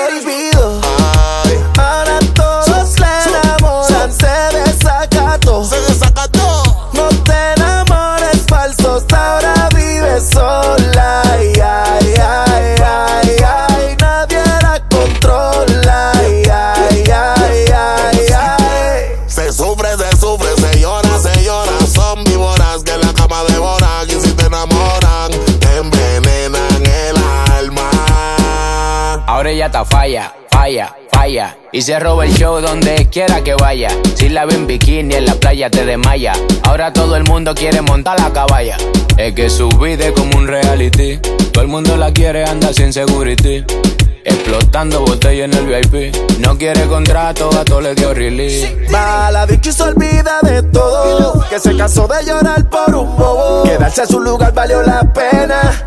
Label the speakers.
Speaker 1: olvido. Ahora todos le enamoran, se desacató. No te enamores falsos, ahora vives sola. Ay, ay, ay, ay, ay, nadie la controla. Ay, ay, ay, ay, ay.
Speaker 2: Se sufre, se llora. Son víboras que en la cama devoran. Y si te enamoran, te envenenan el alma.
Speaker 3: Ahora ella está falla. Y se roba el show donde quiera que vaya. Si la ve en bikini en la playa te desmaya. Ahora todo el mundo quiere montar la caballa. Es que su vida es como un reality. Todo el mundo la quiere, anda sin security. Explotando botella en el VIP. No quiere contrato, a todo le dio release.
Speaker 1: Va a la disco y se olvida de todo. Que se cansó de llorar por un bobo. Quedarse a su lugar valió la pena.